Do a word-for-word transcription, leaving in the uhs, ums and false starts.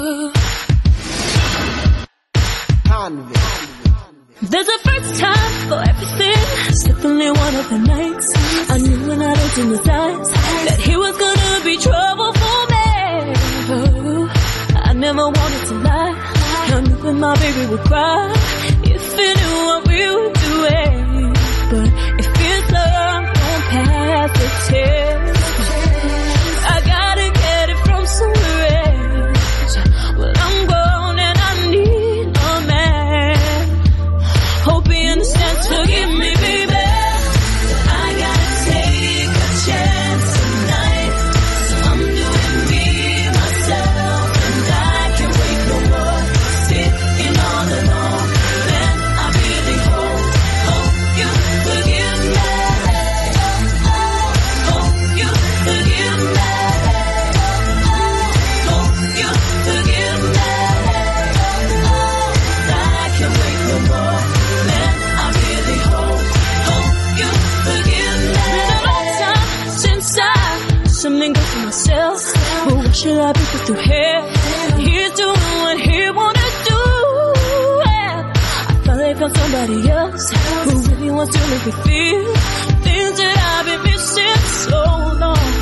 There's a first time for everything. It's definitely one of the nights I knew when I looked in his eyes that he was gonna be trouble for me. Oh, I never wanted to lie. I knew that my baby would cry if he knew what we were doing. But it feels like I'm on past the test. I gotta get it from somewhere else. Well, I'm grown and I need a man. Hope he understands, forgive me, baby. I gotta take a chance tonight. So I'm doing me, myself, and I can't wait no more. Sitting all alone, then I really hope, hope you forgive me. Hope you forgive me. Hope you forgive me. I can't wait no more. Man, I really hope, hope you forgive me. Been a long time since I something good for myself. But why should I be put through hell? He's doing what he wanna do. Yeah. I finally found somebody else who really wants to make me feel things that I've been missing so long.